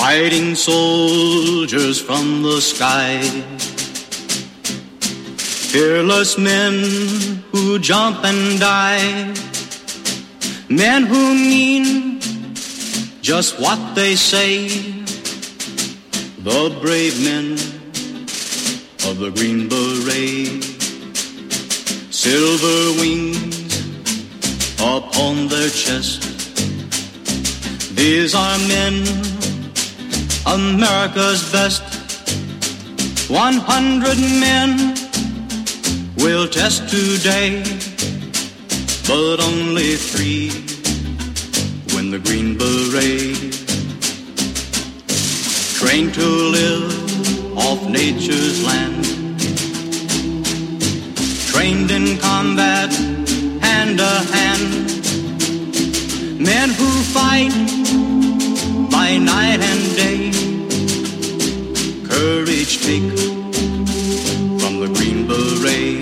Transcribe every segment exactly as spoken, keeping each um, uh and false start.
fighting soldiers from the sky. Fearless men who jump and die. Men who mean just what they say. The brave men of the Green Beret. Silver wings upon their chest. These are men, America's best. One hundred men will test today, but only three win the Green Beret. Trained to live off nature's land. Trained in combat, hand to hand. Men who fight by night and day. Courage take from the Green Beret.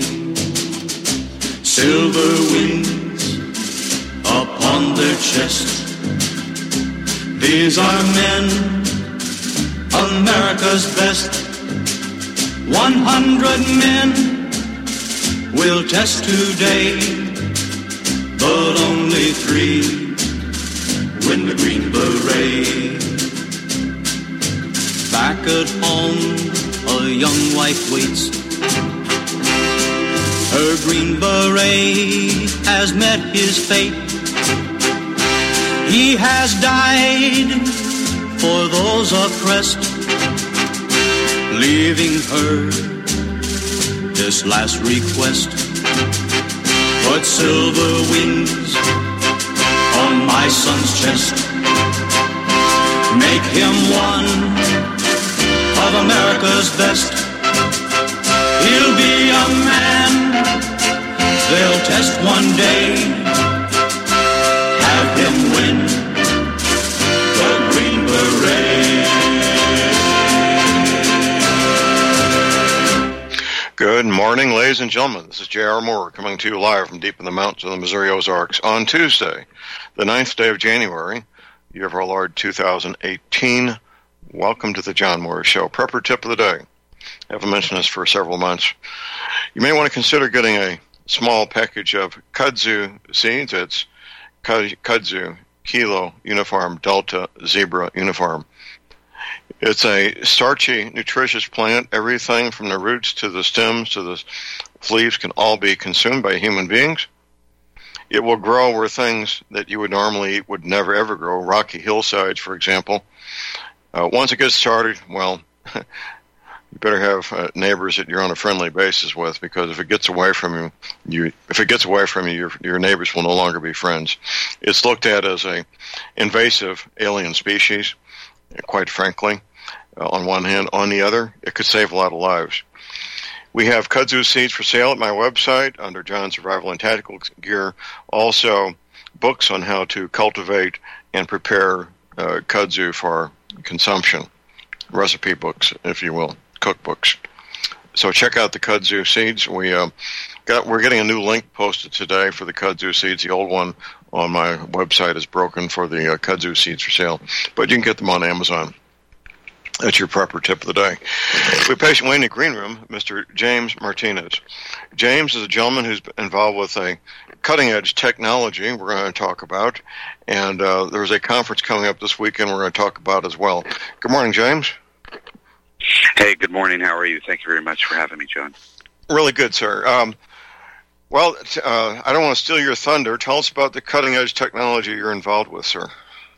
Silver wings upon their chest. These are men, America's best. One hundred men will test today, but only three win the Green Beret. Back at home, a young wife waits. Her Green Beret has met his fate. He has died for those oppressed, leaving her this last request. Put silver wings on my son's chest. Make him one of America's best. He'll be a man they'll test one day. Have him win the Green Beret. Good morning, ladies and gentlemen. This is J R. Moore coming to you live from deep in the mountains of the Missouri Ozarks on Tuesday, the ninth day of January, year of our Lord two thousand eighteen. Welcome to the John Moore Show. Prepper tip of the day. I haven't mentioned this for several months. You may want to consider getting a small package of kudzu seeds. It's kudzu, Kilo Uniform Delta Zebra Uniform. It's a starchy, nutritious plant. Everything from the roots to the stems to the leaves can all be consumed by human beings. It will grow where things that you would normally eat would never, ever grow. Rocky hillsides, for example. Uh, once it gets started, well, you better have uh, neighbors that you're on a friendly basis with, because if it gets away from you, you if it gets away from you, your, your neighbors will no longer be friends. It's looked at as a invasive alien species, quite frankly, uh, on one hand. On the other, it could save a lot of lives. We have kudzu seeds for sale at my website under John Survival and Tactical Gear. Also, books on how to cultivate and prepare uh, kudzu for consumption. Recipe books, if you will. Cookbooks. So check out the kudzu seeds. We uh, got we're getting a new link posted today for the kudzu seeds. The old one on my website is broken for the uh, kudzu seeds for sale, but you can get them on Amazon. That's your proper tip of the day. We patient waiting in the green room, Mister James Martinez. James is a gentleman who's involved with a cutting-edge technology we're going to talk about, and uh, there's a conference coming up this weekend we're going to talk about as well. Good morning, James. Hey, good morning. How are you? Thank you very much for having me, John. Really good, sir. Um, well, uh, I don't want to steal your thunder. Tell us about the cutting-edge technology you're involved with, sir.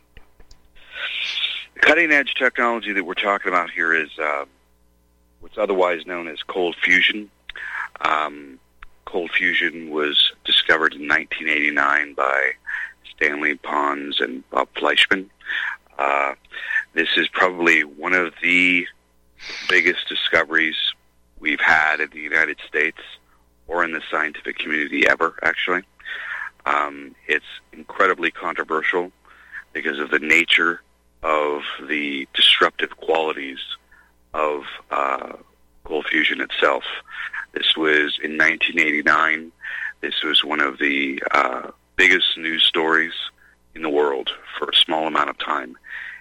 The cutting-edge technology that we're talking about here is uh, what's otherwise known as cold fusion. Um, cold fusion was discovered in nineteen eighty-nine by Stanley Pons and Bob Fleischman. Uh, this is probably one of the biggest discoveries we've had in the United States or in the scientific community ever, actually. Um, it's incredibly controversial because of the nature of the disruptive qualities of uh, cold fusion itself. This was in nineteen eighty-nine. This was one of the uh, biggest news stories in the world for a small amount of time.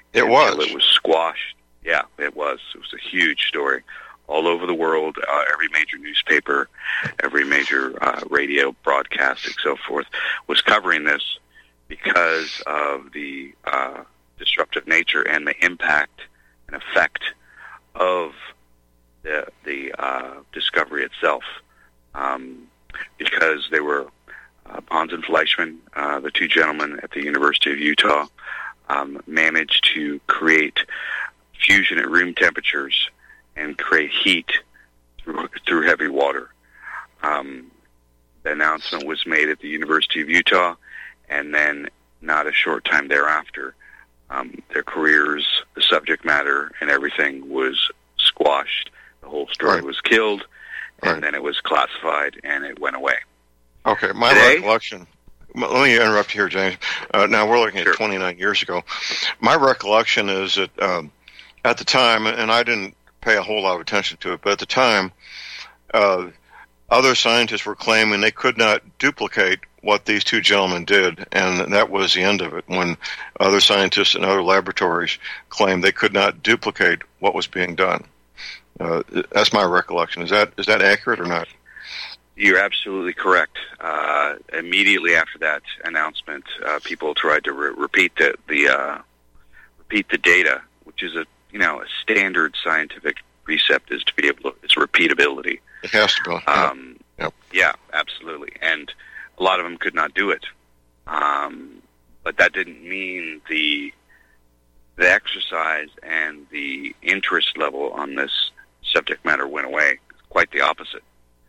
It was. Until it was squashed. Yeah, it was. It was a huge story. All over the world, uh, every major newspaper, every major uh, radio broadcasting, so forth, was covering this because of the uh, disruptive nature and the impact and effect of the, the uh, discovery itself. Um, because they were uh, Pons and Fleischmann, uh, the two gentlemen at the University of Utah, um, managed to create fusion at room temperatures and create heat through, through heavy water. Um, the announcement was made at the University of Utah, and then not a short time thereafter, um, their careers, the subject matter, and everything was squashed. The whole story right. was killed, and right. then it was classified, and it went away. Okay, my Today, recollection... Let me interrupt you here, James. Uh, now, we're looking at sure. twenty-nine years ago. My recollection is that um, at the time, and I didn't pay a whole lot of attention to it, but at the time, uh, other scientists were claiming they could not duplicate what these two gentlemen did, and that was the end of it, when other scientists in other laboratories claimed they could not duplicate what was being done. Uh, that's my recollection. Is that is that accurate or not? You're absolutely correct. Uh, immediately after that announcement, uh, people tried to re- repeat the, the uh, repeat the data, which is a you know a standard scientific precept is to be able to it's repeatability. It has to be. Um, yep. Yeah, absolutely. And a lot of them could not do it, um, but that didn't mean the the exercise and the interest level on this subject matter went away. Quite the opposite.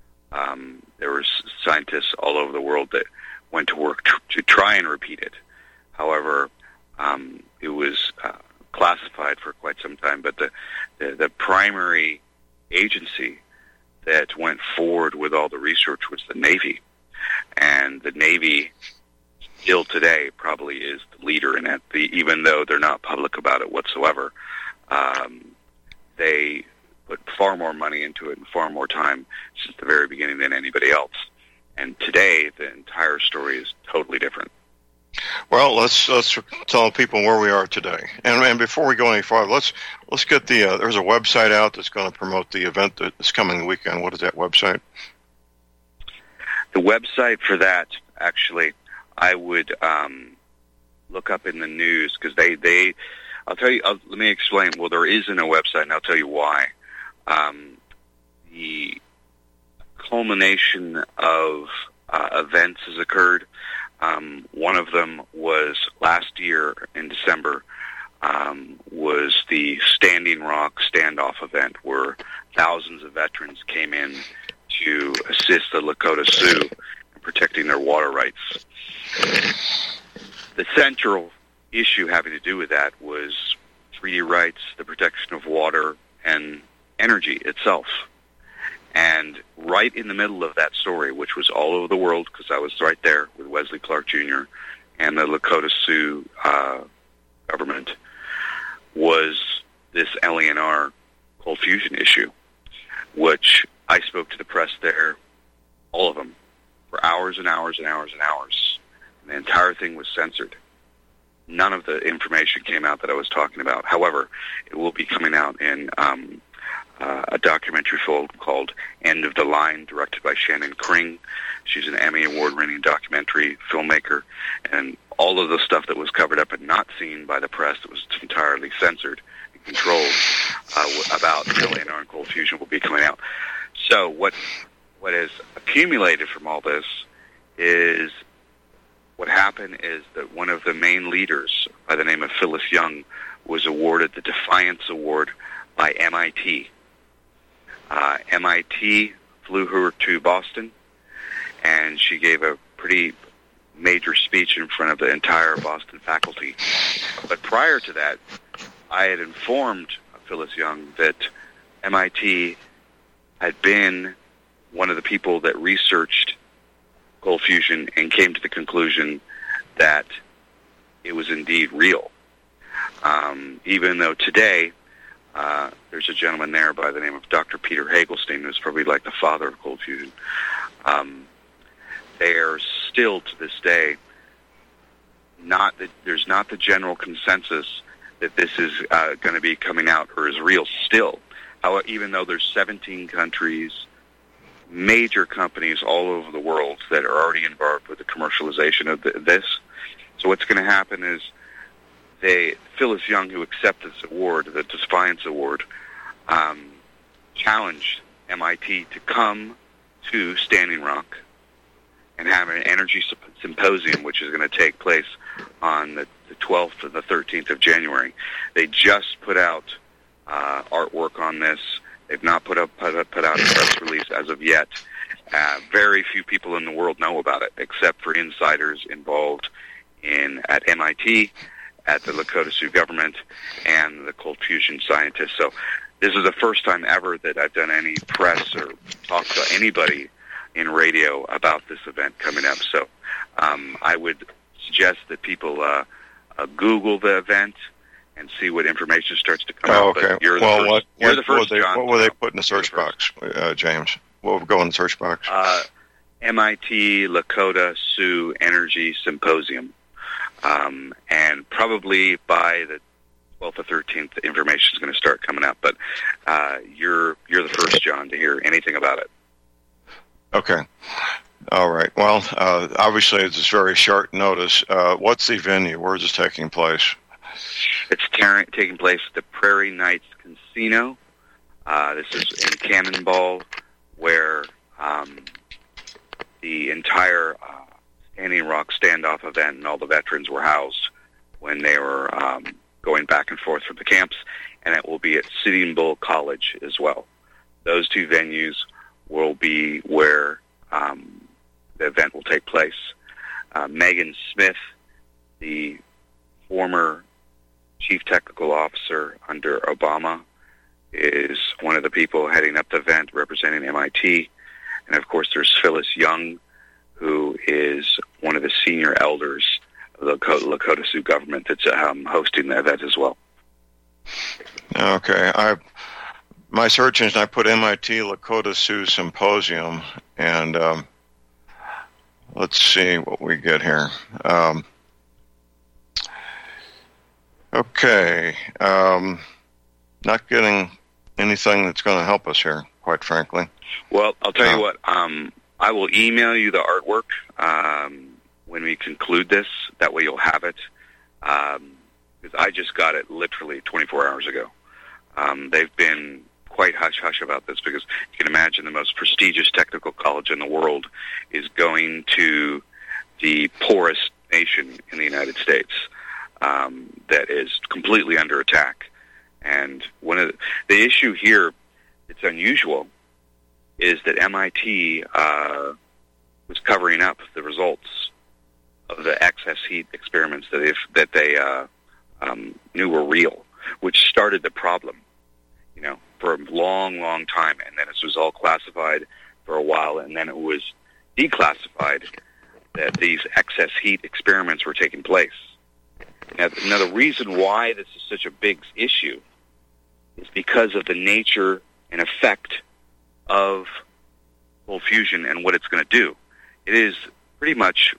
Um, there were scientists all over the world that went to work to, to try and repeat it. However, um, it was uh, classified for quite some time. But the, the the primary agency that went forward with all the research was the Navy, and the Navy still today probably is the leader in it. The, even though they're not public about it whatsoever, um, they put far more money into it and far more time since the very beginning than anybody else. And today, the entire story is totally different. Well, let's let's tell people where we are today. And, and before we go any farther, let's let's get the uh, there's a website out that's going to promote the event that's coming weekend. What is that website? The website for that, actually, I would um, look up in the news because they, they I'll tell you. I'll, let me explain. Well, there isn't a website, and I'll tell you why. Um, the culmination of uh, events has occurred. Um, one of them was last year in December, um, was the Standing Rock standoff event where thousands of veterans came in to assist the Lakota Sioux in protecting their water rights. The central issue having to do with that was treaty rights, the protection of water, and energy itself. And right in the middle of that story, which was all over the world, because I was right there with Wesley Clark Junior and the Lakota Sioux uh, government, was this L E N R cold fusion issue, which I spoke to the press there, all of them, for hours and hours and hours and hours. And the entire thing was censored. None of the information came out that I was talking about. However, it will be coming out in um, uh, a documentary film called End of the Line, directed by Shannon Kring. She's an Emmy Award-winning documentary filmmaker, and all of the stuff that was covered up and not seen by the press that was entirely censored and controlled uh, about L A N R and cold fusion will be coming out. So what what has accumulated from all this is what happened is that one of the main leaders, by the name of Phyllis Young, was awarded the Defiance Award by M I T. Uh, M I T flew her to Boston, and she gave a pretty major speech in front of the entire Boston faculty. But prior to that, I had informed Phyllis Young that M I T had been one of the people that researched cold fusion and came to the conclusion that it was indeed real. Um, even though today uh, there's a gentleman there by the name of Doctor Peter Hagelstein, who's probably like the father of cold fusion. Um, they are still to this day not the, there's not the general consensus that this is uh, going to be coming out or is real still. How, even though there's seventeen countries, major companies all over the world that are already involved with the commercialization of the, this. So what's going to happen is they, Phyllis Young, who accepted this award, the Defiance Award, um, challenged M I T to come to Standing Rock and have an energy symposium, which is going to take place on the, the twelfth and the thirteenth of January. They just put out uh, artwork on this. They've not put up put, up, put out a press release as of yet. Uh, very few people in the world know about it, except for insiders involved in at M I T, at the Lakota Sioux government, and the cold fusion scientists. So this is the first time ever that I've done any press or talked to anybody in radio about this event coming up. So um, I would suggest that people uh, uh, Google the event and see what information starts to come oh, out. Okay. But you're well, the first, what, you're what, the first, what, they, John, what will they so put in the search the box, uh, James? What will go in the search box? Uh, M I T Lakota Sioux Energy Symposium. Um, and probably by the twelfth or thirteenth, the information is going to start coming out. But uh, you're you're the first, John, to hear anything about it. Okay. All right. Well, uh, obviously, it's very short notice. Uh, what's the venue? Where is this taking place? It's tar- taking place at the Prairie Knights Casino. Uh, this is in Cannonball, where um, the entire uh, Standing Rock standoff event and all the veterans were housed when they were um, going back and forth from the camps, and it will be at Sitting Bull College as well. Those two venues will be where um, the event will take place. Uh, Megan Smith, the former chief technical officer under Obama, is one of the people heading up the event representing M I T. And, of course, there's Phyllis Young, who is one of the senior elders of the Lakota Sioux government that's um, hosting the event as well. Okay. I my search engine, I put M I T Lakota Sioux Symposium, and um, let's see what we get here. Um, okay. Um, not getting anything that's going to help us here, quite frankly. Well, I'll tell uh, you what. Um, I will email you the artwork um, when we conclude this. That way you'll have it. Um, because I just got it literally twenty-four hours ago. Um, they've been quite hush-hush about this because you can imagine the most prestigious technical college in the world is going to the poorest nation in the United States um, that is completely under attack. And one of the, the issue here that's unusual is that M I T uh, was covering up the results of the excess heat experiments that if that they uh, um, knew were real, which started the problem, you know, for a long, long time. And then this was all classified for a while, and then it was declassified that these excess heat experiments were taking place. Now, now the reason why this is such a big issue is because of the nature and effect of cold fusion and what it's going to do. It is pretty much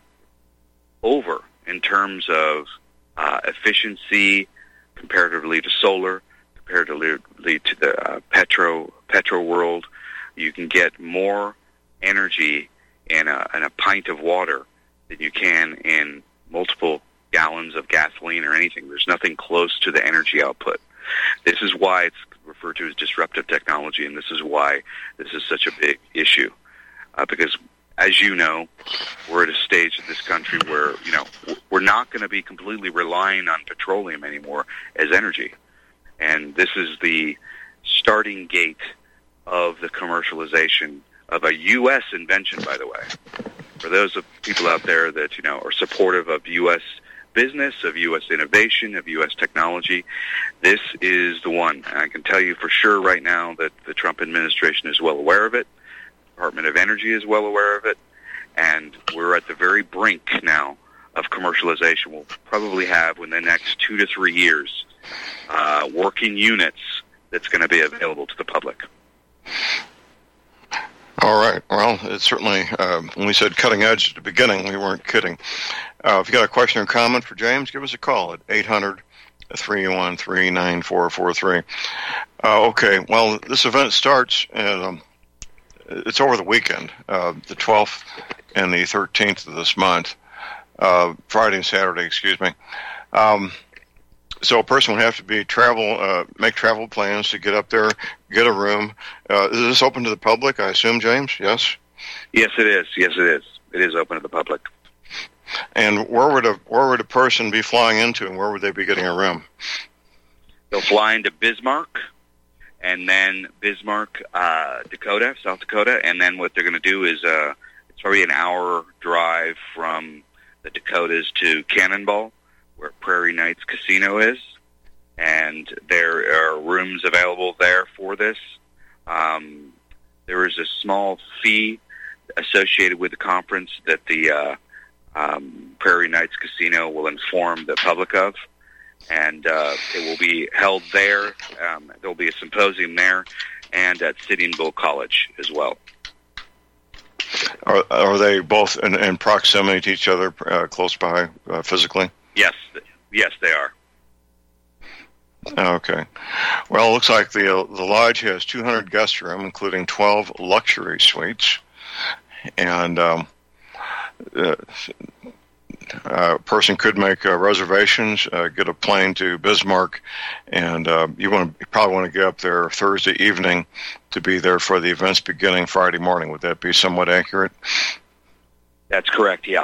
over in terms of uh, efficiency comparatively to solar, comparatively to the uh, petro petro world. You can get more energy in a, in a pint of water than you can in multiple gallons of gasoline or anything. There's nothing close to the energy output. This is why it's referred to as disruptive technology, and this is why this is such a big issue. Uh, because, as you know, we're at a stage in this country where, you know, we're not going to be completely relying on petroleum anymore as energy. And this is the starting gate of the commercialization of a U S invention, by the way. For those of people out there that, you know, are supportive of U S business, of U S innovation, of U S technology, this is the one. And I can tell you for sure right now that the Trump administration is well aware of it. The Department of Energy is well aware of it. And we're at the very brink now of commercialization. We'll probably have, in the next two to three years, uh, working units that's going to be available to the public. All right. Well, it's certainly, uh, when we said cutting edge at the beginning, we weren't kidding. Uh, if you got a question or comment for James, give us a call at eight hundred, three one three, nine four four three. Uh, okay, well, this event starts, and um, it's over the weekend, uh, the twelfth and the thirteenth of this month, uh, Friday and Saturday, excuse me. Um, so a person would have to be travel, uh, make travel plans to get up there, get a room. Uh, is this open to the public, I assume, James? Yes? Yes, it is. Yes, it is. It is open to the public. And where would a where would a person be flying into, and where would they be getting a room? They'll fly into Bismarck, and then Bismarck, uh, Dakota, South Dakota, and then what they're going to do is uh, it's probably an hour drive from the Dakotas to Cannonball, where Prairie Knights Casino is, and there are rooms available there for this. Um, there is a small fee associated with the conference that the uh, um, Prairie Knights Casino will inform the public of, and uh, it will be held there. Um, there will be a symposium there, and at Sitting Bull College as well. Are, are they both in, in proximity to each other, uh, close by uh, physically? Yes, yes, they are. Okay. Well, it looks like the uh, the lodge has two hundred guest room, including twelve luxury suites, and um, uh, a person could make uh, reservations, uh, get a plane to Bismarck, and uh, you want to you probably want to get up there Thursday evening to be there for the events beginning Friday morning. Would that be somewhat accurate? That's correct. Yeah.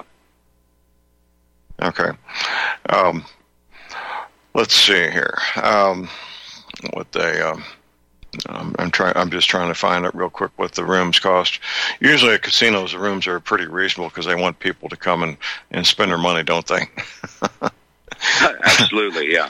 Okay. Um, let's see here. Um, what they. Um, Um, I'm trying. I'm just trying to find out real quick what the rooms cost. Usually at casinos, the rooms are pretty reasonable because they want people to come and, and spend their money, don't they? Absolutely, yeah.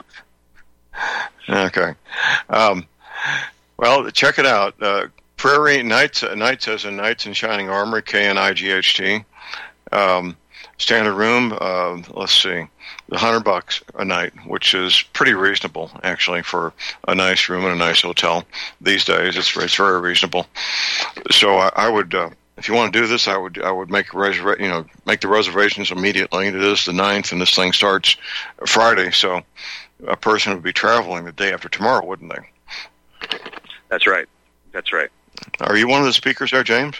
Okay. Um, well, check it out. Uh, Prairie Knights, uh, Knights as in Knights in Shining Armor, K N I G H T. Um, standard room. Uh, let's see. A hundred bucks a night, which is pretty reasonable, actually, for a nice room in a nice hotel these days. It's it's very reasonable. So I, I would, uh, if you want to do this, I would I would make a reserva- you know, make the reservations immediately. It is the ninth, and this thing starts Friday, so a person would be traveling the day after tomorrow, wouldn't they? That's right. That's right. Are you one of the speakers there, James?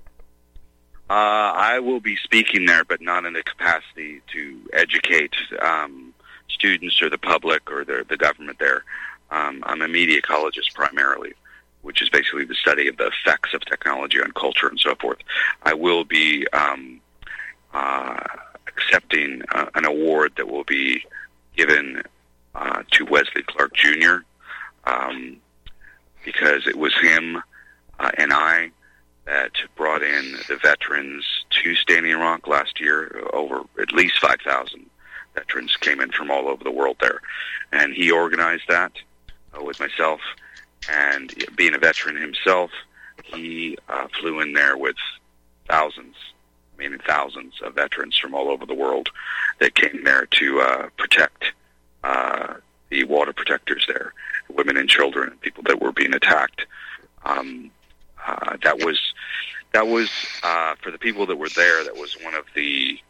Uh, I will be speaking there, but not in the capacity to educate um, students or the public or the, the government there. Um, I'm a media ecologist primarily, which is basically the study of the effects of technology on culture and so forth. I will be um, uh, accepting uh, an award that will be given uh, to Wesley Clark Junior Um, because it was him uh, and I that brought in the veterans to Standing Rock last year. Over at least five thousand veterans came in from all over the world there. And he organized that uh, with myself. And being a veteran himself, he uh, flew in there with thousands, I mean thousands of veterans from all over the world that came there to uh, protect uh, the water protectors there, women and children, people that were being attacked. Um, Uh, that was that was uh, for the people that were there. That was one of the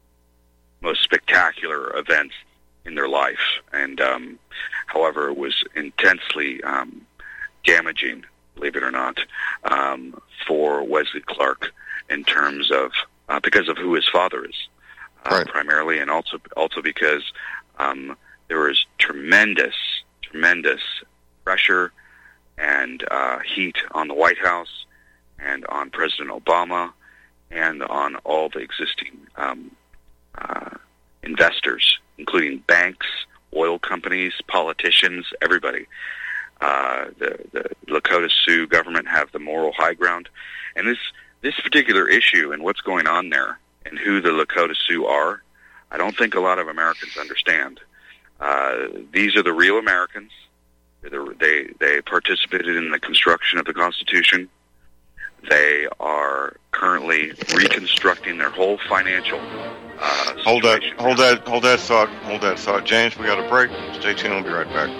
most spectacular events in their life, and um, however, it was intensely um, damaging, believe it or not, um, for Wesley Clark in terms of uh, because of who his father is, uh, right. primarily, and also also because um, there was tremendous, tremendous pressure and uh, heat on the White House and on President Obama and on all the existing um, uh, investors, including banks, oil companies, politicians, everybody. Uh, the, the Lakota Sioux government have the moral high ground. And this, this particular issue and what's going on there and who the Lakota Sioux are, I don't think a lot of Americans understand. Uh, these are the real Americans. They they participated in the construction of the Constitution. They are currently reconstructing their whole financial uh, hold that situation. hold that hold that thought hold that thought, James. We got a break. Stay tuned. We'll be right back.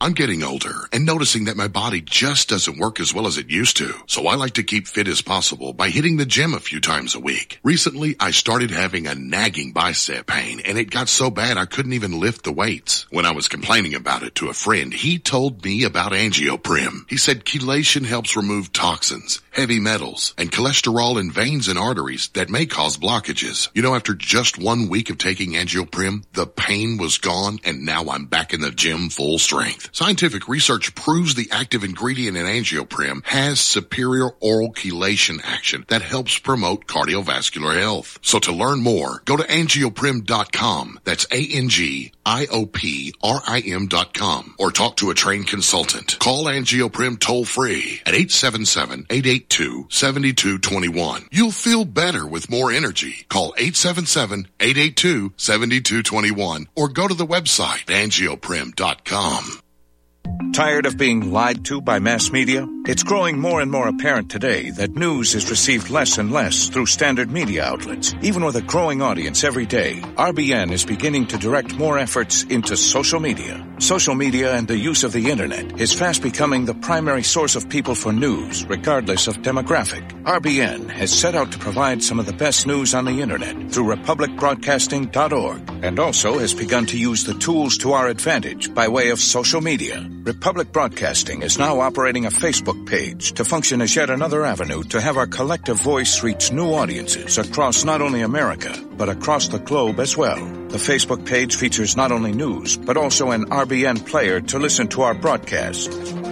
I'm getting older and noticing that my body just doesn't work as well as it used to. So I like to keep fit as possible by hitting the gym a few times a week. Recently, I started having a nagging bicep pain, and it got so bad I couldn't even lift the weights. When I was complaining about it to a friend, he told me about Angioprim. He said chelation helps remove toxins, heavy metals, and cholesterol in veins and arteries that may cause blockages. You know, after just one week of taking Angioprim, the pain was gone, and now I'm back in the gym full strength. Scientific research proves the active ingredient in Angioprim has superior oral chelation action that helps promote cardiovascular health. So to learn more, go to angioprim dot com. That's A N G I O P R I M dot com. Or talk to a trained consultant. Call Angioprim toll free at eight seven seven, eight eight two, seven two two one. You'll feel better with more energy. Call eight seven seven, eight eight two, seven two two one or go to the website angioprim dot com. Tired of being lied to by mass media? It's growing more and more apparent today that news is received less and less through standard media outlets. Even with a growing audience every day, R B N is beginning to direct more efforts into social media. Social media and the use of the internet is fast becoming the primary source of people for news, regardless of demographic. R B N has set out to provide some of the best news on the internet through republic broadcasting dot org and also has begun to use the tools to our advantage by way of social media. Republic Broadcasting is now operating a Facebook page to function as yet another avenue to have our collective voice reach new audiences across not only America, but across the globe as well. The Facebook page features not only news, but also an R B N player to listen to our broadcast.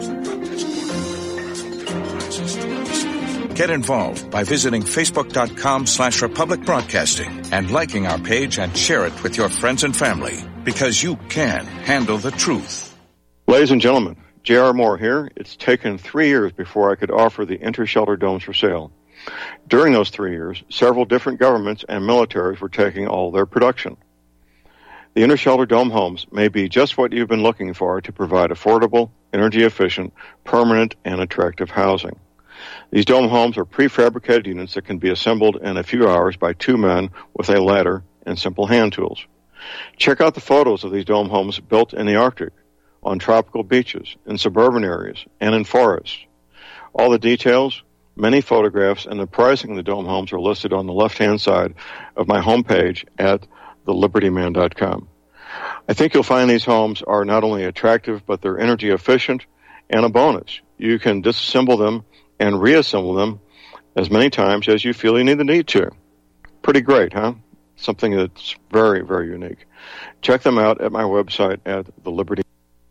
Get involved by visiting facebook.com slash Republic Broadcasting and liking our page and share it with your friends and family, because you can handle the truth. Ladies and gentlemen, J R. Moore here. It's taken three years before I could offer the Intershelter domes for sale. During those three years, several different governments and militaries were taking all their production. The Intershelter dome homes may be just what you've been looking for to provide affordable, energy-efficient, permanent, and attractive housing. These dome homes are prefabricated units that can be assembled in a few hours by two men with a ladder and simple hand tools. Check out the photos of these dome homes built in the Arctic, on tropical beaches, in suburban areas, and in forests. All the details, many photographs, and the pricing of the dome homes are listed on the left-hand side of my homepage at the liberty man dot com. I think you'll find these homes are not only attractive, but they're energy efficient, and a bonus. You can disassemble them and reassemble them as many times as you feel you need the need to. Pretty great, huh? Something that's very, very unique. Check them out at my website at the Liberty.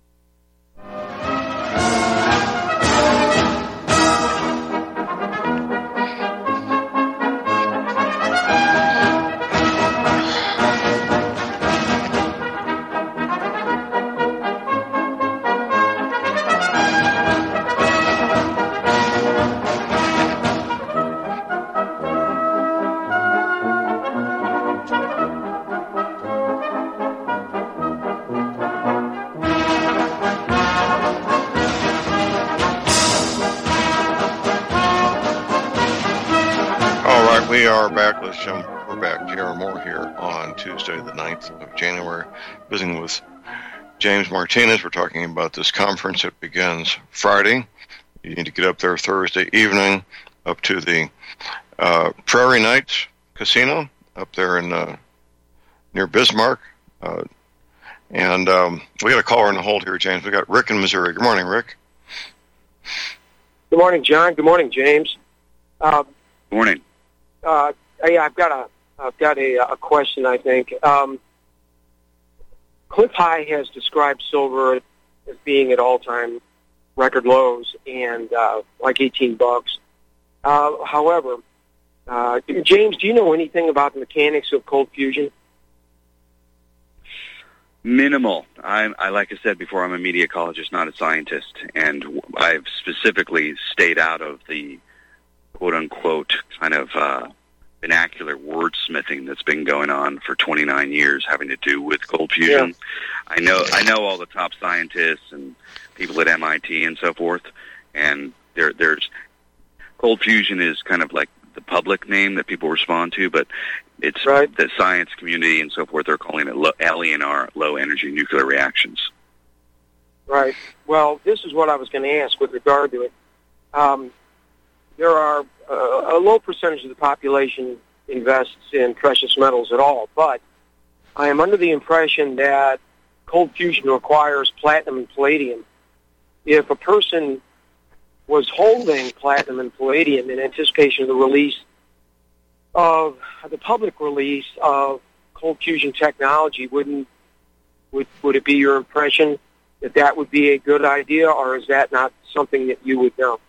We are back, ladies and gentlemen. We're back. J R. Moore here on Tuesday, the ninth of January, visiting with James Martinez. We're talking about this conference that begins Friday. You need to get up there Thursday evening, up to the uh, Prairie Nights Casino up there in uh, near Bismarck. Uh, and um, we got a caller on the hold here, James. We got Rick in Missouri. Good morning, Rick. Good morning, John. Good morning, James. Uh, Good morning. Uh, yeah, I've got a, I've got a, a question. I think um, Cliff High has described silver as being at all-time record lows and uh, like eighteen bucks. Uh, however, uh, James, do you know anything about the mechanics of cold fusion? Minimal. I'm, I, like I said before, I'm a media ecologist, not a scientist, and I've specifically stayed out of the quote-unquote kind of uh, vernacular wordsmithing that's been going on for twenty-nine years having to do with cold fusion. Yeah. I know I know all the top scientists and people at M I T and so forth, and there, there's cold fusion is kind of like the public name that people respond to, but it's right. The science community and so forth, they're calling it low, L E N R, low-energy nuclear reactions. Right. Well, this is what I was going to ask with regard to it. Um, there are uh, a low percentage of the population invests in precious metals at all, but I am under the impression that cold fusion requires platinum and palladium. If a person was holding platinum and palladium in anticipation of the release of the public release of cold fusion technology, wouldn't would would it be your impression that that would be a good idea, or is that not something that you would know?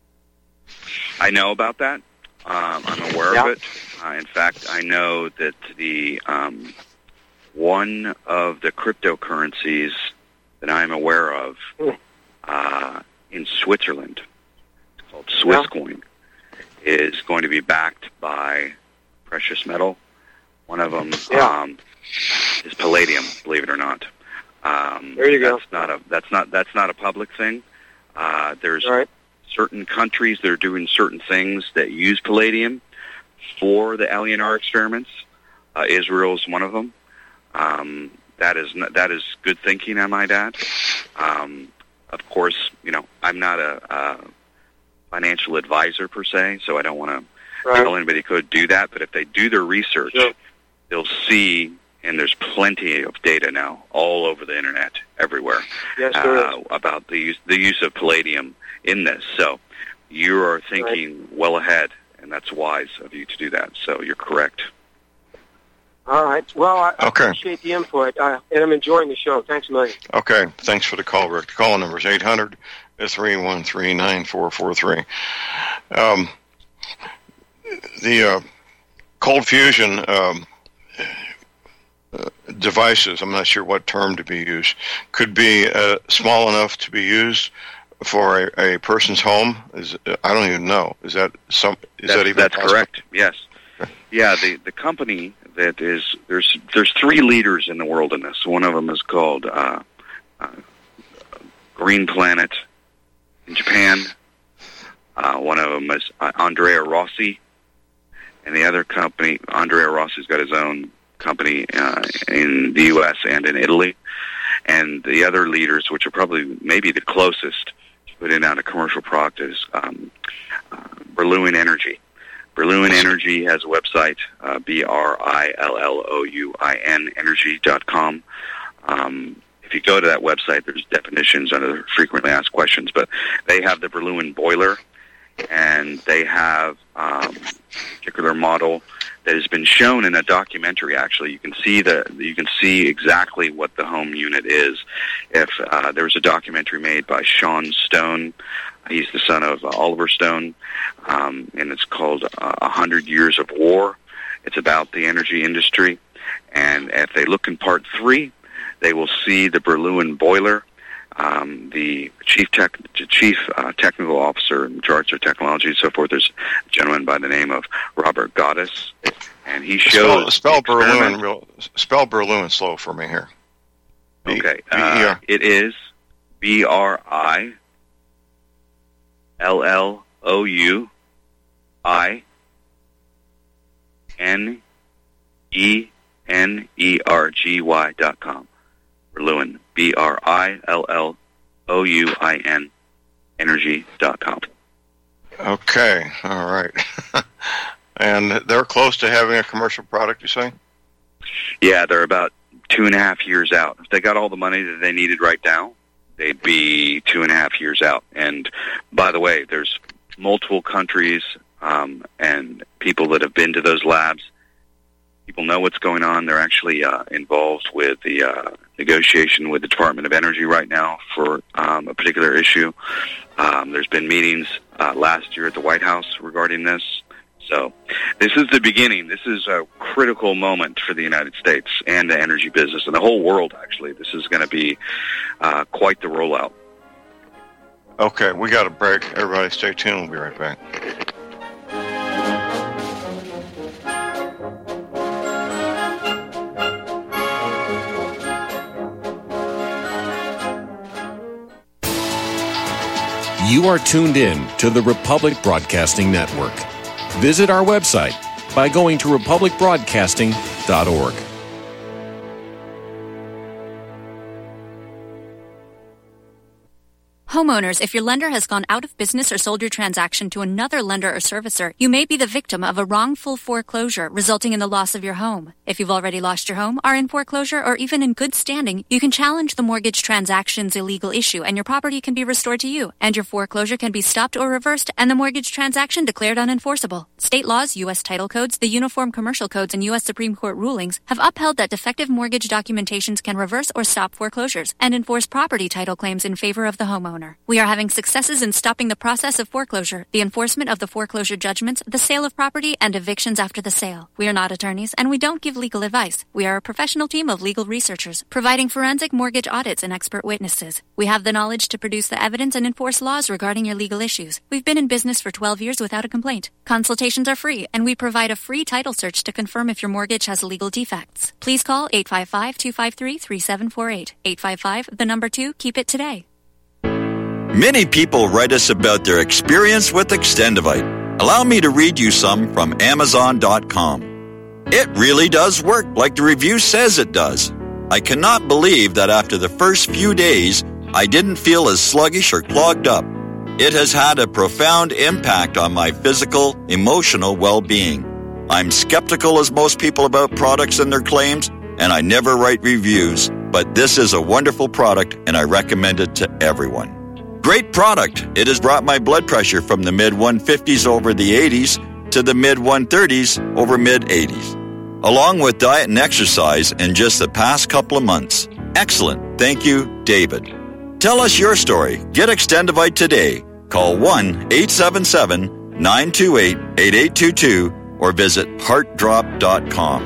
I know about that. Um, I'm aware yeah. of it. Uh, in fact, I know that the um, one of the cryptocurrencies that I'm aware of mm. uh, in Switzerland, called Swisscoin, yeah. is going to be backed by precious metal. One of them yeah. um, is palladium, believe it or not. Um, there you that's go. Not a, that's not that's not a public thing. Uh, there's right. certain countries that are doing certain things that use palladium for the Alienor experiments. Uh, Israel is one of them. Um, that is not, that is good thinking, I might add. Um, of course, you know, I'm not a, a financial advisor per se, so I don't want to right. tell anybody could do that. But if they do their research, sure. they'll see. And there's plenty of data now all over the internet, everywhere, yes, there uh, is. about the use the use of palladium in this. So you are thinking right. well ahead, and that's wise of you to do that. So you're correct. All right. Well, I, okay. I appreciate the input, uh, and I'm enjoying the show. Thanks a million. Okay. Thanks for the call, Rick. The call number is eight hundred, three one three, nine four four three. Um, the uh, cold fusion... Um, Uh, devices, I'm not sure what term to be used, could be uh, small enough to be used for a, a person's home. Is uh, I don't even know. Is that some? Is that's, that even That's possible? correct. Yes. Okay. Yeah. The the company that is there's there's three leaders in the world in this. One of them is called uh, uh, Green Planet in Japan. Uh, one of them is uh, Andrea Rossi, and the other company, Andrea Rossi's got his own company uh, in the U S and in Italy, and the other leaders, which are probably maybe the closest to putting out a commercial product, is um, uh, Berlouin Energy. Berlouin Energy has a website, uh, B R I L L O U I N energy dot com. Um, if you go to that website, there's definitions under frequently asked questions, but they have the Berlouin boiler, and they have um, a particular model that has been shown in a documentary. Actually, you can see the you can see exactly what the home unit is. If uh, there was a documentary made by Sean Stone, he's the son of uh, Oliver Stone, um, and it's called uh, "A Hundred Years of War." It's about the energy industry, and if they look in part three, they will see the Berlouin boiler. Um, the chief tech, chief uh, technical officer in charge of technology and so forth is a gentleman by the name of Robert Goddess, and he shows spell, spell Berlouin real spell Berlouin slow for me here. B- okay, B- uh, yeah. It is B R I L L O U I N E N E R G Y dot com. Berlouin, B R I L L O U I N, energy dot com. Okay, all right. And they're close to having a commercial product, you say? Yeah, they're about two and a half years out. If they got all the money that they needed right now, they'd be two and a half years out. And by the way, there's multiple countries um, and people that have been to those labs. People know what's going on. They're actually uh, involved with the uh, negotiation with the Department of Energy right now for um, a particular issue. Um, there's been meetings uh, last year at the White House regarding this. So this is the beginning. This is a critical moment for the United States and the energy business and the whole world, actually. This is going to be uh, quite the rollout. Okay, we got a break. Everybody stay tuned. We'll be right back. You are tuned in to the Republic Broadcasting Network. Visit our website by going to republic broadcasting dot org. Homeowners, if your lender has gone out of business or sold your transaction to another lender or servicer, you may be the victim of a wrongful foreclosure, resulting in the loss of your home. If you've already lost your home, are in foreclosure, or even in good standing, you can challenge the mortgage transaction's illegal issue, and your property can be restored to you, and your foreclosure can be stopped or reversed, and the mortgage transaction declared unenforceable. State laws, U S title codes, the Uniform Commercial Codes, and U S Supreme Court rulings have upheld that defective mortgage documentations can reverse or stop foreclosures and enforce property title claims in favor of the homeowner. We are having successes in stopping the process of foreclosure, the enforcement of the foreclosure judgments, the sale of property, and evictions after the sale. We are not attorneys, and we don't give legal advice. We are a professional team of legal researchers, providing forensic mortgage audits and expert witnesses. We have the knowledge to produce the evidence and enforce laws regarding your legal issues. We've been in business for twelve years without a complaint. Consultations are free, and we provide a free title search to confirm if your mortgage has legal defects. Please call eight five five, two five three, three seven four eight. eight five five, the number two, keep it today. Many people write us about their experience with Extendivite. Allow me to read you some from Amazon dot com. It really does work like the review says it does. I cannot believe that after the first few days, I didn't feel as sluggish or clogged up. It has had a profound impact on my physical, emotional well-being. I'm skeptical as most people about products and their claims, and I never write reviews, but this is a wonderful product and I recommend it to everyone. Great product. It has brought my blood pressure from the mid one fifties over the eighties to the mid one thirties over mid eighties. Along with diet and exercise in just the past couple of months. Excellent. Thank you, David. Tell us your story. Get Extendivite today. Call one eight seven seven, nine two eight, eight eight two two or visit heart drop dot com.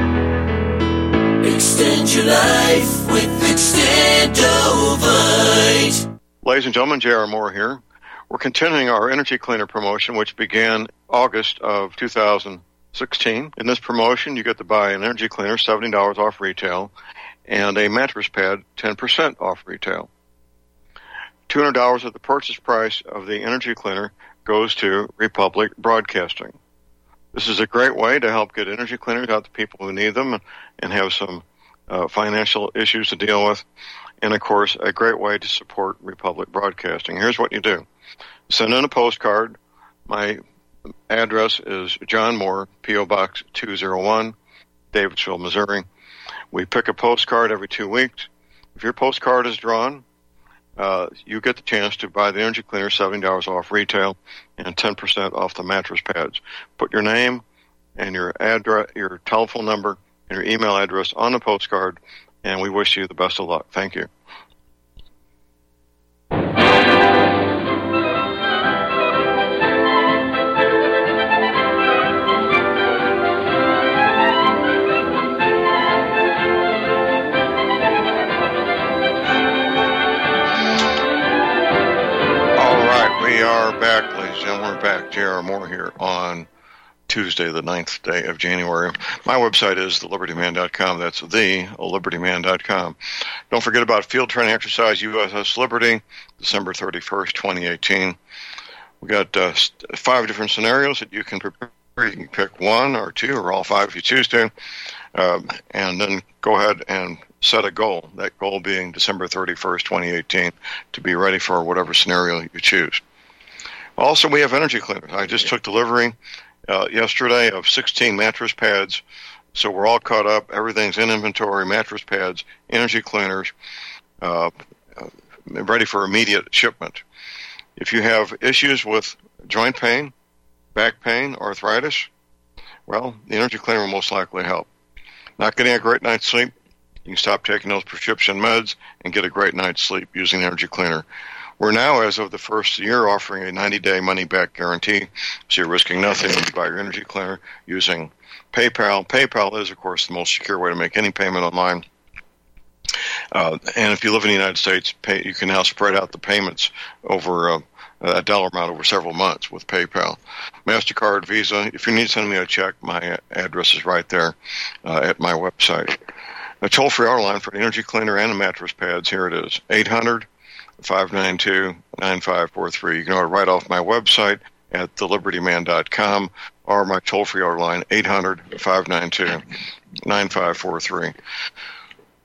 Extend your life with Extendivite. Ladies and gentlemen, J R. Moore here. We're continuing our Energy Cleaner promotion, which began August of two thousand sixteen. In this promotion, you get to buy an Energy Cleaner, seventy dollars off retail, and a mattress pad, ten percent off retail. two hundred dollars of the purchase price of the Energy Cleaner goes to Republic Broadcasting. This is a great way to help get energy cleaners out to people who need them and have some uh, financial issues to deal with. And, of course, a great way to support Republic Broadcasting. Here's what you do. Send in a postcard. My address is John Moore, P O. Box two oh one, Davidsville, Missouri. We pick a postcard every two weeks. If your postcard is drawn, uh, you get the chance to buy the Energy Cleaner, seventy dollars off retail, and ten percent off the mattress pads. Put your name and your address, your telephone number, and your email address on the postcard, and we wish you the best of luck. Thank you. We are back, ladies and gentlemen. We're back. J R. Moore here on Tuesday, the ninth day of January. My website is the liberty man dot com. That's the liberty man dot com. Don't forget about field training exercise U S S Liberty, December thirty-first, twenty eighteen. We got uh, five different scenarios that you can prepare. You can pick one or two or all five if you choose to, uh, and then go ahead and set a goal, that goal being December thirty-first, twenty eighteen, to be ready for whatever scenario you choose. Also, we have energy cleaners. I just took delivery uh, yesterday of sixteen mattress pads, so we're all caught up. Everything's in inventory, mattress pads, energy cleaners, uh, uh, ready for immediate shipment. If you have issues with joint pain, back pain, arthritis, well, the energy cleaner will most likely help. Not getting a great night's sleep, you can stop taking those prescription meds and get a great night's sleep using the energy cleaner. We're now, as of the first year, offering a ninety-day money-back guarantee, so you're risking nothing when you buy your energy cleaner using PayPal. PayPal is, of course, the most secure way to make any payment online. Uh, and if you live in the United States, pay, you can now spread out the payments over uh, a dollar amount over several months with PayPal. MasterCard, Visa. If you need to send me a check, my address is right there uh, at my website. A toll-free hour line for the energy cleaner and the mattress pads. Here it is, eight hundred, five nine two, nine five four three. You can order right off my website at the liberty man dot com or my toll-free hour line, eight hundred, five nine two, nine five four three.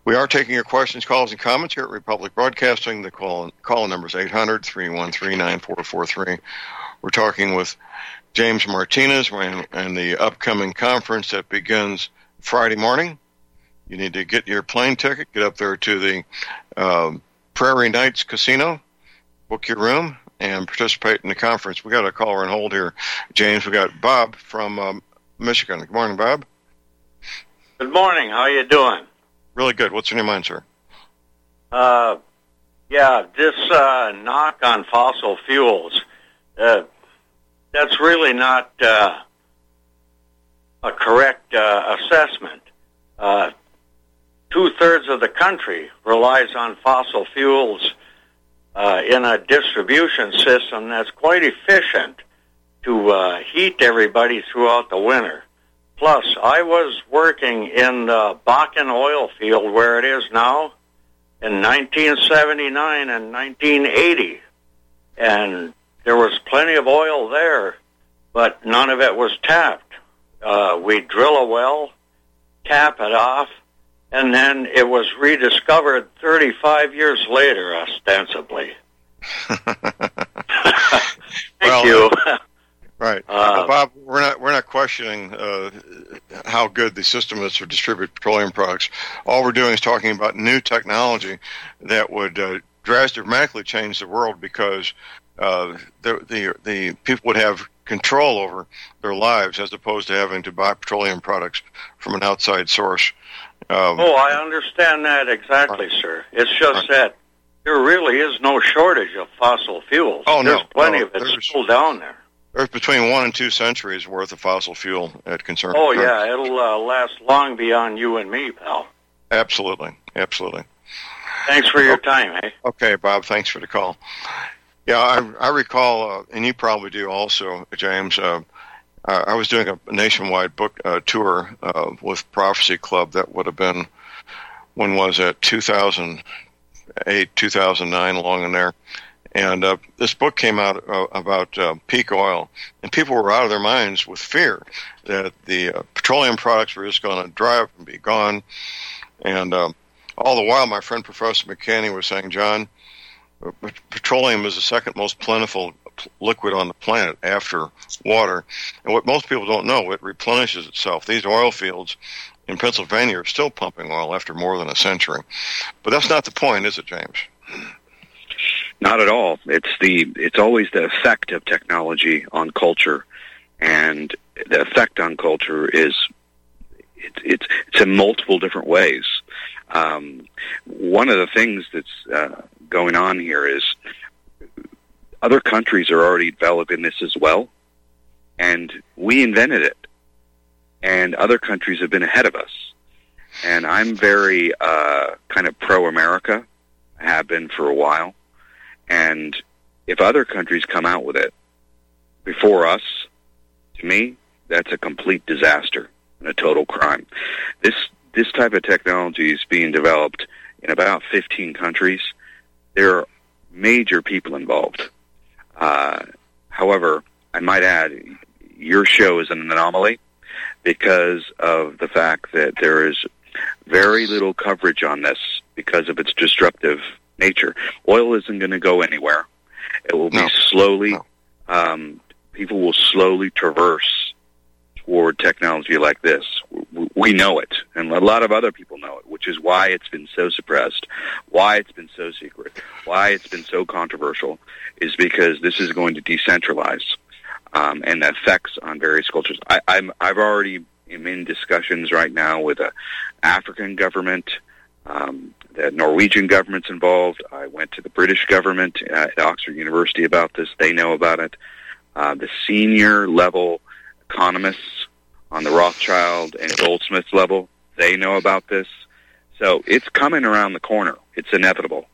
We are taking your questions, calls, and comments here at Republic Broadcasting. The call, call number is eight hundred, three one three, nine four four three. We're talking with James Martinez and the upcoming conference that begins Friday morning. You need to get your plane ticket, get up there to the um, Prairie Knights Casino, book your room, and participate in the conference. We got a caller on hold here, James. We got Bob from um, Michigan. Good morning, Bob. Good morning. How you doing? Really good. What's on your mind, sir? Uh, yeah, this uh, knock on fossil fuels, uh, that's really not uh, a correct uh, assessment. Uh, two-thirds of the country relies on fossil fuels uh, in a distribution system that's quite efficient to uh, heat everybody throughout the winter. Plus, I was working in the Bakken oil field where it is now in nineteen seventy-nine and nineteen eighty. And there was plenty of oil there, but none of it was tapped. Uh, we'd drill a well, tap it off, and then it was rediscovered thirty-five years later, ostensibly. Thank well, you. Right, uh, Bob. We're not we're not questioning uh, how good the system is to distribute petroleum products. All we're doing is talking about new technology that would uh, drastically change the world because uh, the, the the people would have control over their lives as opposed to having to buy petroleum products from an outside source. Um, oh, I understand that exactly, right. sir. It's just right. that there really is no shortage of fossil fuels. Oh, There's no, plenty no, of it still down there. There's between one and two centuries worth of fossil fuel at concern. Oh, yeah, it'll uh, last long beyond you and me, pal. Absolutely, absolutely. Thanks for your time, eh? Okay, Bob, thanks for the call. Yeah, I, I recall, uh, and you probably do also, James, uh, I was doing a nationwide book uh, tour uh, with Prophecy Club that would have been, when was it, two thousand eight, two thousand nine, along in there. And uh, this book came out uh, about uh, peak oil, and people were out of their minds with fear that the uh, petroleum products were just going to dry up and be gone. And uh, all the while, my friend Professor McKinney was saying, John, petroleum is the second most plentiful liquid on the planet after water. And what most people don't know, it replenishes itself. These oil fields in Pennsylvania are still pumping oil after more than a century. But that's not the point, is it, James? Not at all. It's the it's always the effect of technology on culture, and the effect on culture is it's it's, it's in multiple different ways. Um, one of the things that's uh, going on here is other countries are already developing this as well, and we invented it, and other countries have been ahead of us. And I'm very uh, kind of pro-America. I have been for a while. And if other countries come out with it before us, to me, that's a complete disaster and a total crime. This this type of technology is being developed in about fifteen countries. There are major people involved. Uh, however, I might add, your show is an anomaly because of the fact that there is very little coverage on this because of its disruptive nature. Oil isn't going to go anywhere. It will be no. slowly, no. Um, people will slowly traverse toward technology like this. We know it, and a lot of other people know it, which is why it's been so suppressed, why it's been so secret, why it's been so controversial, is because this is going to decentralize, um, and the effects on various cultures. I, I'm, I've already am in discussions right now with an African government. Um, the Norwegian government's involved. I went to the British government at Oxford University about this. They know about it. Uh, the senior level economists on the Rothschild and Goldsmith level, they know about this. So it's coming around the corner. It's inevitable.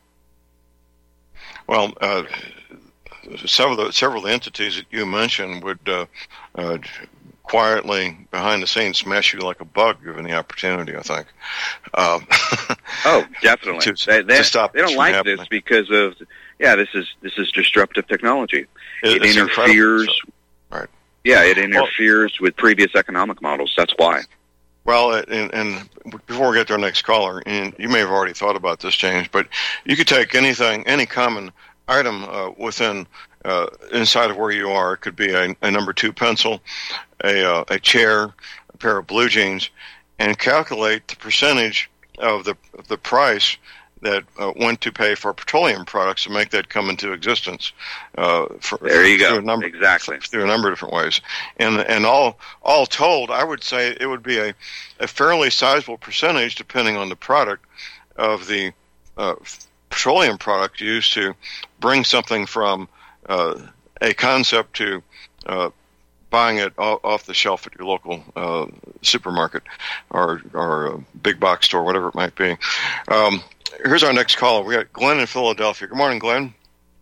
Well, uh, several of the, several of the entities that you mentioned would uh, uh, quietly, behind the scenes, smash you like a bug given the opportunity, I think. Um, oh, definitely. to, they, they, to stop they don't like happening. This because of, yeah, this is this is disruptive technology. It, it interferes. So, right. Yeah, it interferes well, with previous economic models. That's why. Well, and, and before we get to our next caller, and you may have already thought about this, James, but you could take anything, any common item uh, within uh, inside of where you are. It could be a, a number two pencil, a uh, a chair, a pair of blue jeans, and calculate the percentage of the of the price that uh, went to pay for petroleum products to make that come into existence. Uh, for, there you go. A number, exactly. Through a number of different ways. And and all all told, I would say it would be a, a fairly sizable percentage, depending on the product, of the uh, petroleum product used to bring something from uh, a concept to uh, buying it off the shelf at your local uh, supermarket or, or big box store, whatever it might be. Um, Here's our next caller. We got Glenn in Philadelphia. Good morning, Glenn.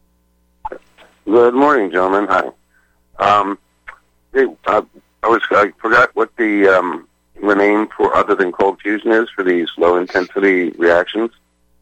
Good morning, gentlemen. Hi. Um, hey, uh, I was I forgot what the um, the name for other than cold fusion is for these low intensity reactions.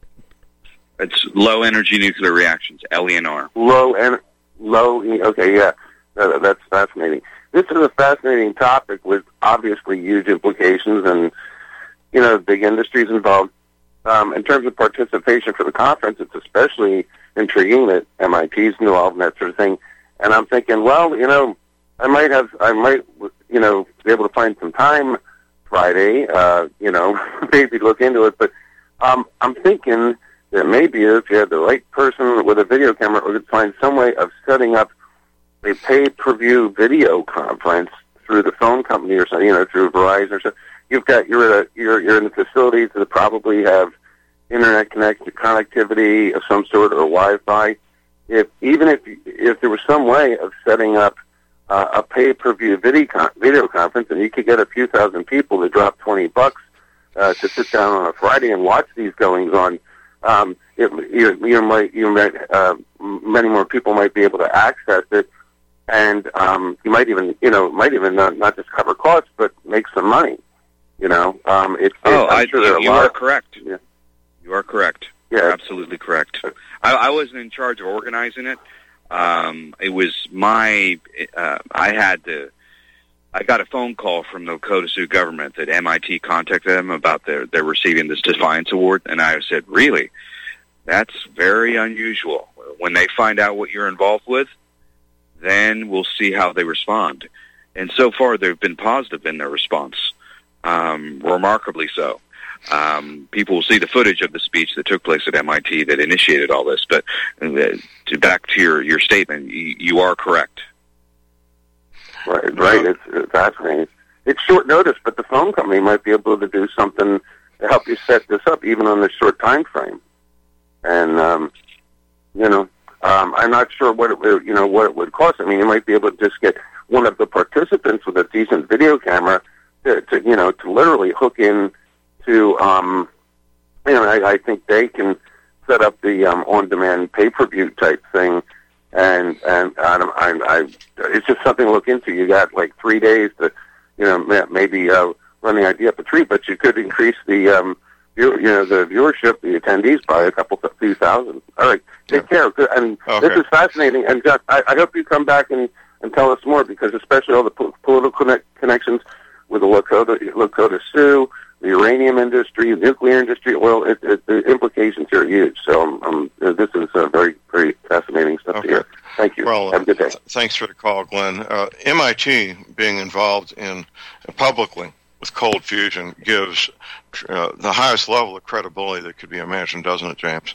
It's low energy nuclear reactions, L E N R. Low and low. Okay, yeah, that, that's fascinating. This is a fascinating topic with obviously huge implications, and you know, big industries involved. Um, in terms of participation for the conference, it's especially intriguing that M I T's involved and that sort of thing. And I'm thinking, well, you know, I might have, I might, you know, be able to find some time Friday, uh, you know, maybe look into it. But um, I'm thinking that maybe if you had the right person with a video camera, we could find some way of setting up a pay-per-view video conference through the phone company or something, you know, through Verizon or something. You've got you're at a, you're you're in a facility that probably have internet connect connectivity of some sort or Wi-Fi. If even if if there was some way of setting up uh, a pay-per-view video con- video conference, and you could get a few thousand people to drop twenty bucks uh, to sit down on a Friday and watch these goings on, um, it, you, you might you might uh, many more people might be able to access it, and um, you might even you know might even not, not just cover costs but make some money. You know, um, it's. Oh, I'm I, sure you, there you are, are correct. Yeah. You are correct. Yeah, You're absolutely correct. I, I wasn't in charge of organizing it. Um, it was my. Uh, I had to. I got a phone call from the Lakota Sioux government that M I T contacted them about their their receiving this Defiance Award, and I said, "Really? That's very unusual. When they find out what you're involved with, then we'll see how they respond." And so far, they've been positive in their response. Um, remarkably so. Um, people will see the footage of the speech that took place at M I T that initiated all this. But uh, to back to your, your statement, you, you are correct. Right, right. It's, it's fascinating. It's short notice, but the phone company might be able to do something to help you set this up, even on this short time frame. And um, you know, um, I'm not sure what it would, you know what it would cost. I mean, you might be able to just get one of the participants with a decent video camera. To, to you know, to literally hook in to, um, you know, I, I think they can set up the um, on-demand pay-per-view type thing, and and I, I, I, it's just something to look into. You got like three days to, you know, maybe uh, run the idea up a tree, but you could increase the, um, view, you know, the viewership, the attendees by a couple, few thousand. All right, take yeah. care. And okay. This is fascinating, and just, I, I hope you come back and, and tell us more, because especially all the po- political connect- connections. With the Lakota, Lakota Sioux, the uranium industry, the nuclear industry, oil, it, it, the implications here are huge. So um, um, this is uh, very, very fascinating stuff okay. to hear. Thank you. Well, have a good day. Uh, thanks for the call, Glenn. Uh, M I T being involved in uh, publicly with cold fusion gives uh, the highest level of credibility that could be imagined, doesn't it, James?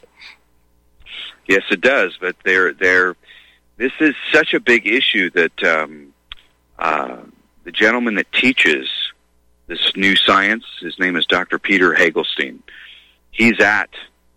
Yes, it does. But they're, they're, this is such a big issue that um, uh, the gentleman that teaches this new science, his name is Doctor Peter Hagelstein. He's at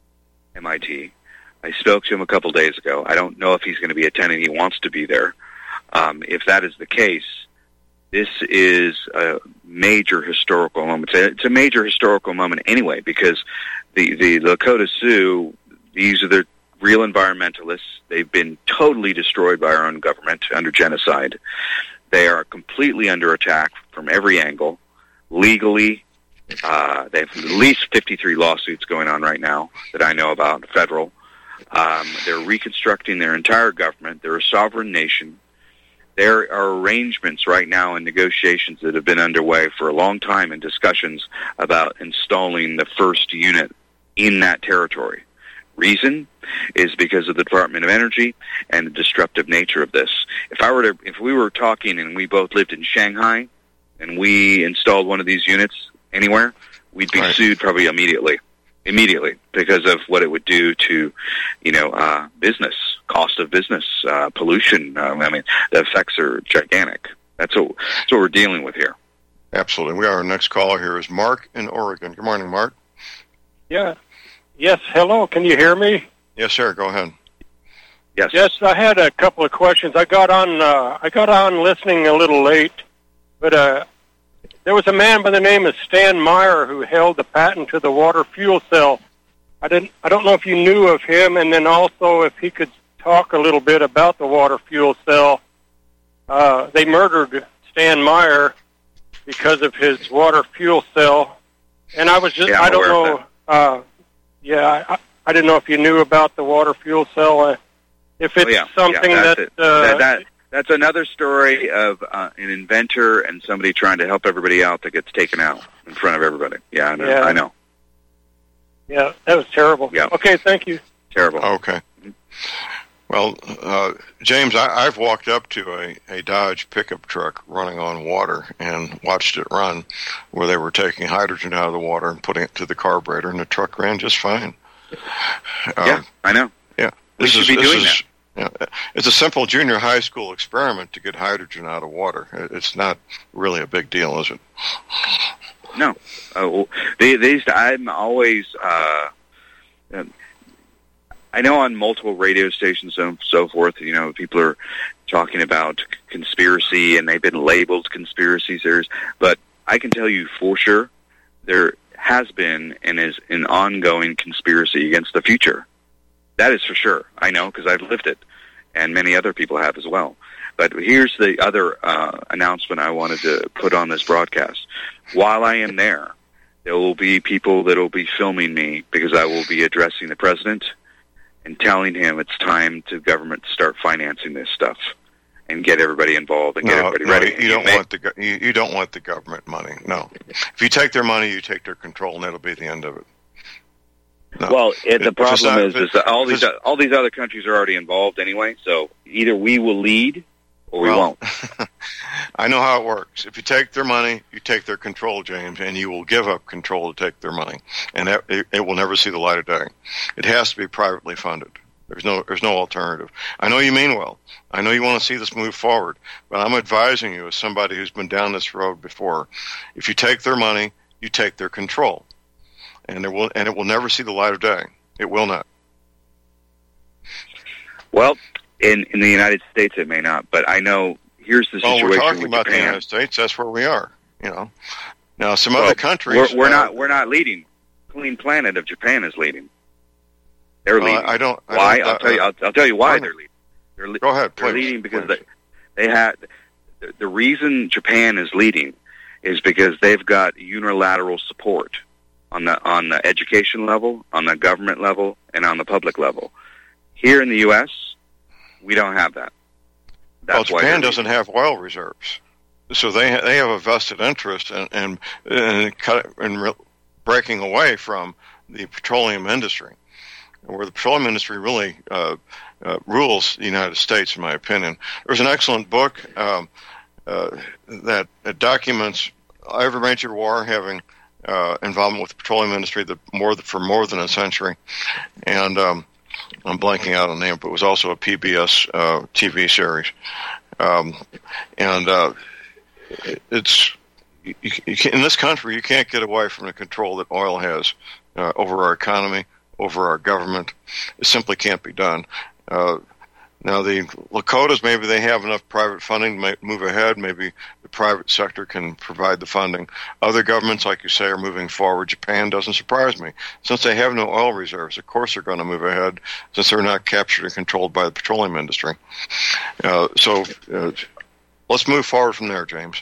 M I T. I spoke to him a couple days ago. I don't know if he's going to be attending. He wants to be there. Um, if that is the case, this is a major historical moment. It's a, it's a major historical moment anyway, because the, the Lakota Sioux, these are the real environmentalists. They've been totally destroyed by our own government under genocide. They are completely under attack from every angle. Legally, uh, they have at least fifty-three lawsuits going on right now that I know about, federal. Um, they're reconstructing their entire government. They're a sovereign nation. there are arrangements right now in negotiations that have been underway for a long time in discussions about installing the first unit in that territory. Reason is because of the Department of Energy and the disruptive nature of this. If I were to, if we were talking and we both lived in Shanghai and we installed one of these units anywhere, we'd be right. sued probably immediately, immediately because of what it would do to, you know, uh, business, cost of business, uh, pollution. Um, I mean, the effects are gigantic. That's what, that's what we're dealing with here. Absolutely. We are. Our next caller here is Mark in Oregon. Good morning, Mark. Yeah. Yes, hello. Can you hear me? Yes, sir. Go ahead. Yes. Yes, I had a couple of questions. I got on. Uh, I got on listening a little late, but uh, there was a man by the name of Stan Meyer who held the patent to the water fuel cell. I didn't. I don't know if you knew of him, and then also if he could talk a little bit about the water fuel cell. Uh, they murdered Stan Meyer because of his water fuel cell, and I was just. Yeah, I don't know. Uh, Yeah, I, I didn't know if you knew about the water fuel cell. Uh, if it's oh, yeah. something yeah, that, it. uh, that, that that's another story of uh, an inventor and somebody trying to help everybody out that gets taken out in front of everybody. Yeah, I know. Yeah. I know. Yeah, that was terrible. Yeah. Okay, thank you. Terrible. Okay. Well, uh, James, I, I've walked up to a, a Dodge pickup truck running on water and watched it run, where they were taking hydrogen out of the water and putting it to the carburetor, and the truck ran just fine. Uh, yeah, I know. Yeah, we this should is, be this doing is, that. You know, it's a simple junior high school experiment to get hydrogen out of water. It's not really a big deal, is it? No. Uh, well, they, these, I'm always... Uh, um, I know on multiple radio stations and so forth, you know, people are talking about conspiracy and they've been labeled conspiracy theories, but I can tell you for sure there has been and is an ongoing conspiracy against the future. That is for sure. I know because I've lived it, and many other people have as well. But here's the other uh, announcement I wanted to put on this broadcast. While I am there, there will be people that will be filming me because I will be addressing the president and telling him it's time to government to start financing this stuff and get everybody involved and get no, everybody no, ready. You, you don't make, want the you, you don't want the government money. No, if you take their money, you take their control, and that'll be the end of it. No. Well, it, the it, problem not, is, it, is that all these all these other countries are already involved anyway. So either we will lead or we well, won't. I know how it works. If you take their money, you take their control, James, and you will give up control to take their money, and that, it, it will never see the light of day. It has to be privately funded. There's no there's no alternative. I know you mean well. I know you want to see this move forward, but I'm advising you as somebody who's been down this road before. If you take their money, you take their control, and it will and it will never see the light of day. It will not. Well, in in the United States, it may not, but I know here's the situation. Oh, we're talking with about Japan. the United States. That's where we are. You know, now some well, other countries. We're, we're uh, not we're not leading. Clean Planet of Japan is leading. They're uh, leading. I don't. I Why? don't, I'll tell you. I'll, I'll tell you why they're leading. They're le- Go ahead, They're please, leading because please. they they had the, the reason Japan is leading is because they've got unilateral support on the on the education level, on the government level, and on the public level. Here in the U S, we don't have that. That's well, why Japan they're doesn't have oil reserves, so they ha- they have a vested interest in in, in, cut, in re- breaking away from the petroleum industry, where the petroleum industry really uh, uh, rules the United States, in my opinion. There's an excellent book um, uh, that, that documents every major war having uh, involvement with the petroleum industry the more for more than a century, and um, I'm blanking out on the name, but it was also a P B S uh, T V series, um, and uh, it's you, you can, in this country you can't get away from the control that oil has uh, over our economy, over our government. It simply can't be done. Uh, now the Lakotas, maybe they have enough private funding to move ahead. Maybe the private sector can provide the funding. Other governments, like you say, are moving forward. Japan doesn't surprise me. Since they have no oil reserves, of course they're going to move ahead since they're not captured and controlled by the petroleum industry. Uh, so uh, let's move forward from there, James.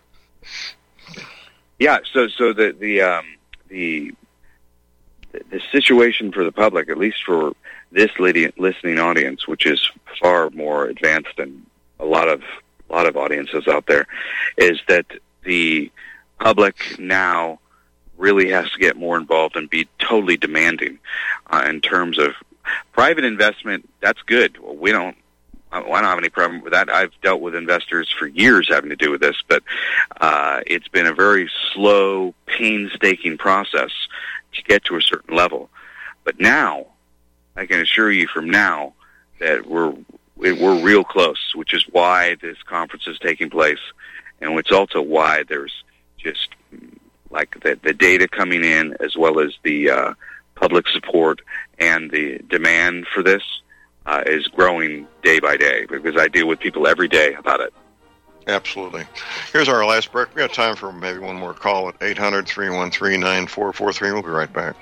Yeah, so so the the um, the the situation for the public, at least for this listening audience, which is far more advanced than a lot of a lot of audiences out there, is that the public now really has to get more involved and be totally demanding uh, in terms of private investment. That's good. Well, we don't, I don't have any problem with that. I've dealt with investors for years having to do with this, but uh, it's been a very slow, painstaking process to get to a certain level. But now, I can assure you from now that we're we're real close, which is why this conference is taking place, and it's also why there's just like the, the data coming in, as well as the uh, public support and the demand for this uh, is growing day by day, because I deal with people every day about it. Absolutely. Here's our last break. We got time for maybe one more call at eight hundred, three one three, nine four four three. We'll be right back.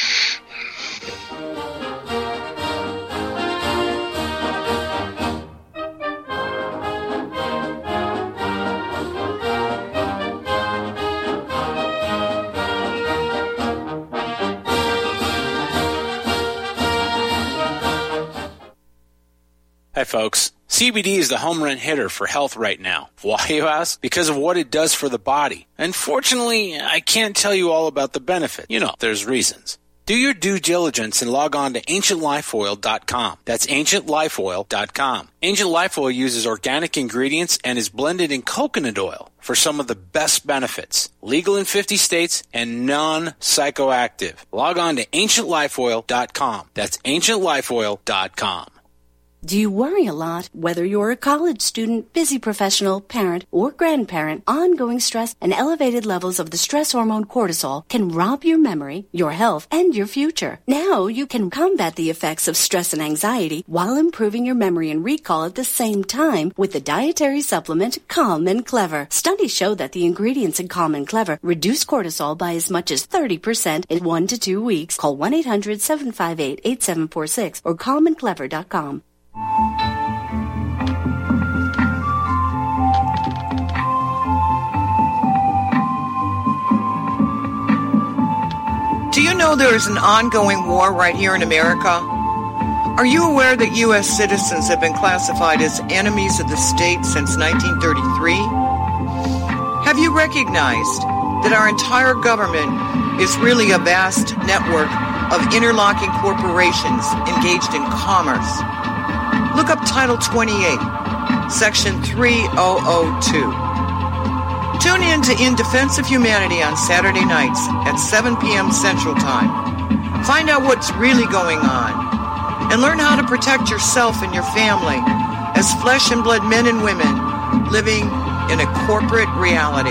Hi, folks. C B D is the home run hitter for health right now. Why, you ask? Because of what it does for the body. Unfortunately, I can't tell you all about the benefit. You know, there's reasons. Do your due diligence and log on to ancient life oil dot com. That's ancient life oil dot com. Ancient Life Oil uses organic ingredients and is blended in coconut oil for some of the best benefits. Legal in fifty states and non-psychoactive. Log on to ancient life oil dot com. That's ancient life oil dot com. Do you worry a lot? Whether you're a college student, busy professional, parent, or grandparent, ongoing stress and elevated levels of the stress hormone cortisol can rob your memory, your health, and your future. Now you can combat the effects of stress and anxiety while improving your memory and recall at the same time with the dietary supplement Calm and Clever. Studies show that the ingredients in Calm and Clever reduce cortisol by as much as thirty percent in one to two weeks. Call one eight hundred, seven five eight, eight seven four six or calm and clever dot com. Do you know there is an ongoing war right here in America? Are you aware that U S citizens have been classified as enemies of the state since nineteen thirty-three? Have you recognized that our entire government is really a vast network of interlocking corporations engaged in commerce? Look up Title twenty-eight, Section three thousand two. Tune in to In Defense of Humanity on Saturday nights at seven p.m. Central Time. Find out what's really going on and learn how to protect yourself and your family as flesh and blood men and women living in a corporate reality.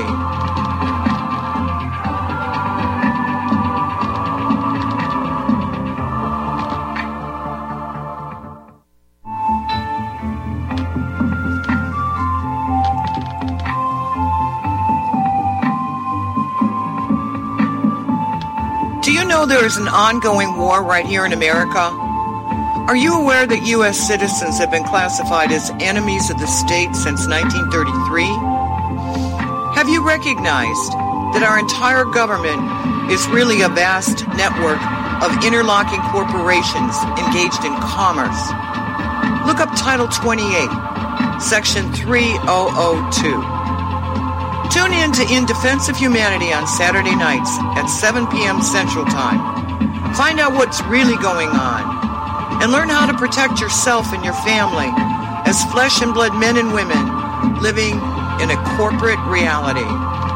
Do you know there is an ongoing war right here in America? Are you aware that U S citizens have been classified as enemies of the state since nineteen thirty-three? Have you recognized that our entire government is really a vast network of interlocking corporations engaged in commerce? Look up Title twenty-eight, Section three thousand two. Tune in to In Defense of Humanity on Saturday nights at seven p.m. Central Time. Find out what's really going on and learn how to protect yourself and your family as flesh and blood men and women living in a corporate reality.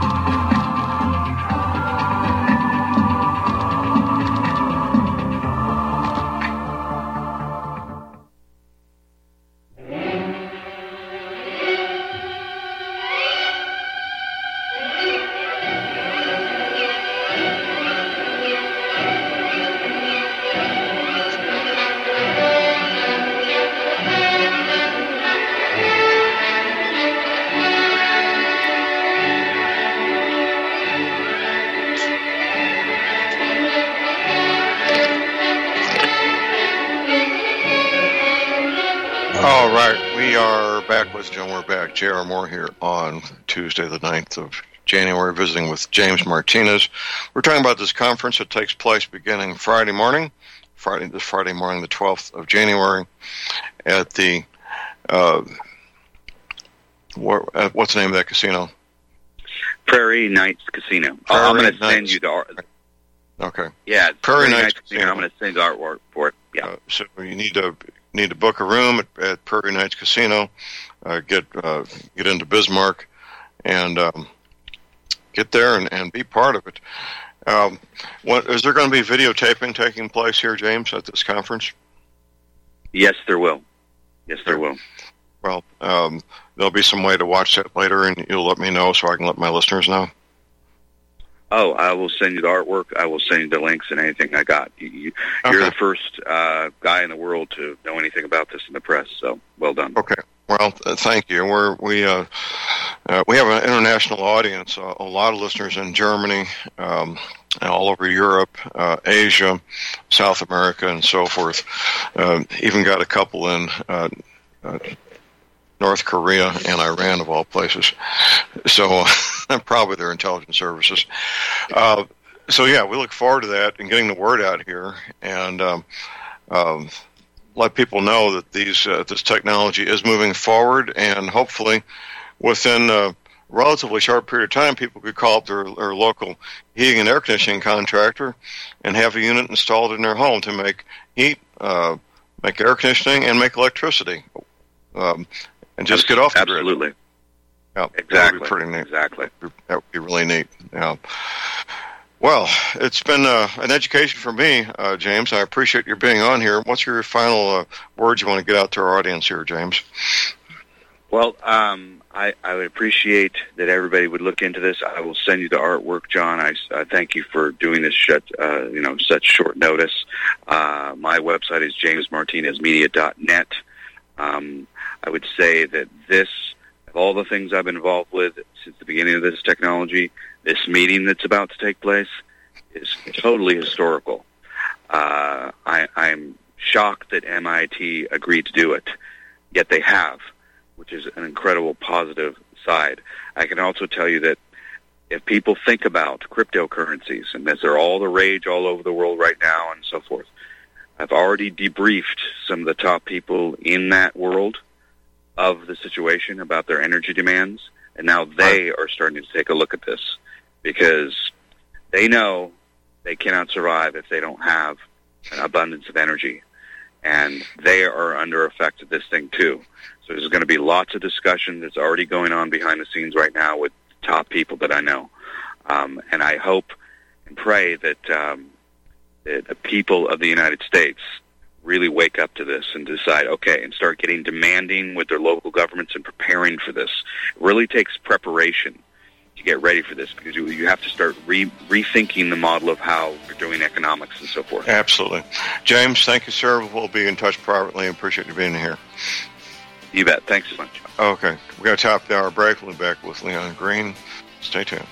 All right, we are back with Joe. We're back. J R. Moore here on Tuesday, the ninth of January, visiting with James Martinez. We're talking about this conference that takes place beginning Friday morning, Friday this Friday morning, the twelfth of January, at the uh, what, uh, what's the name of that casino? Prairie Nights Casino. Prairie oh, I'm going to Nights. send you the art. Okay. Yeah, Prairie, Prairie Nights, Nights Casino. Casino. I'm going to send you the artwork for it. Yeah. Uh, so you need to need to book a room at, at Prairie Nights Casino. Uh, get uh, get into Bismarck, and um, get there and, and be part of it. Um, what, is there going to be videotaping taking place here, James, at this conference? Yes, there will. Yes, there will. Well, um, there'll be some way to watch that later, and you'll let me know so I can let my listeners know. Oh, I will send you the artwork. I will send you the links and anything I got. You, you, Okay. You're the first uh, guy in the world to know anything about this in the press, so well done. Okay. Well, uh, thank you. We're we uh, uh, we have an international audience. Uh, a lot of listeners in Germany, um, all over Europe, uh, Asia, South America, and so forth. Uh, even got a couple in uh, uh, North Korea and Iran, of all places. So probably their intelligence services. Uh, so yeah, we look forward to that and getting the word out here, and um, um, let people know that these uh, this technology is moving forward, and hopefully within a relatively short period of time, people could call up their, their local heating and air conditioning contractor and have a unit installed in their home to make heat, uh, make air conditioning, and make electricity, um, and just get off the grid. Absolutely. Yeah, Exactly. that would be pretty neat. Exactly. That would be really neat. Yeah. Well, it's been uh, an education for me, uh, James. I appreciate your being on here. What's your final uh, words you want to get out to our audience here, James? Well, um, I, I would appreciate that everybody would look into this. I will send you the artwork, John. I, I thank you for doing this shut, uh, you know, such short notice. Uh, my website is james martinez media dot net. Um, I would say that this, of all the things I've been involved with since the beginning of this technology, this meeting that's about to take place is totally historical. Uh, I, I'm shocked that M I T agreed to do it, yet they have, which is an incredible positive side. I can also tell you that if people think about cryptocurrencies, and as they're all the rage all over the world right now and so forth, I've already debriefed some of the top people in that world of the situation about their energy demands, and now they are starting to take a look at this because they know they cannot survive if they don't have an abundance of energy, and they are under effect of this thing too. So there's going to be lots of discussion that's already going on behind the scenes right now with top people that I know, um, and I hope and pray that, um, that the people of the United States really wake up to this and decide, okay, and start getting demanding with their local governments and preparing for this. It really takes preparation to get ready for this because you, you have to start re- rethinking the model of how you're doing economics and so forth. Absolutely. James, thank you, sir. We'll be in touch privately. Appreciate you being here. You bet. Thanks so much. Okay. We're going to top the hour break. We'll be back with Leon Green. Stay tuned.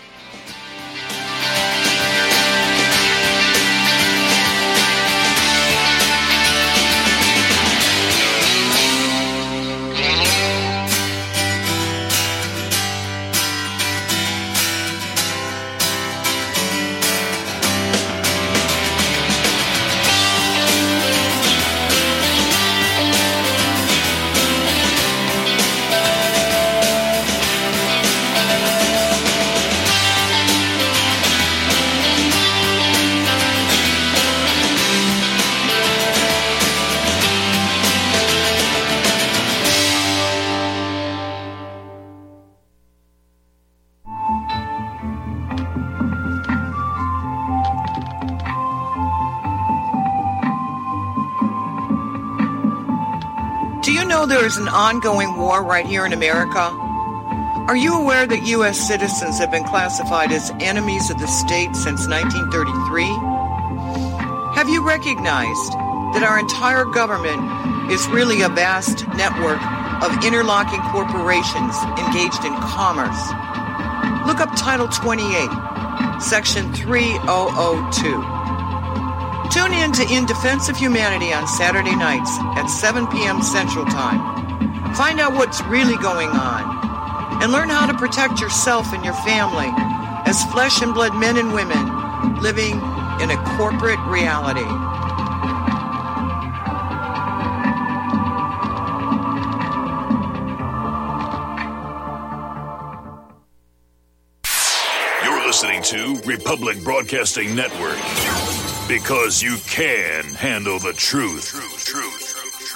Do you know there is an ongoing war right here in America? Are you aware that U S citizens have been classified as enemies of the state since nineteen thirty-three? Have you recognized that our entire government is really a vast network of interlocking corporations engaged in commerce? Look up Title twenty-eight, Section three thousand two. Tune in to In Defense of Humanity on Saturday nights at seven p.m. Central Time. Find out what's really going on and learn how to protect yourself and your family as flesh and blood men and women living in a corporate reality. to Republic Broadcasting Network. Because you can handle the truth.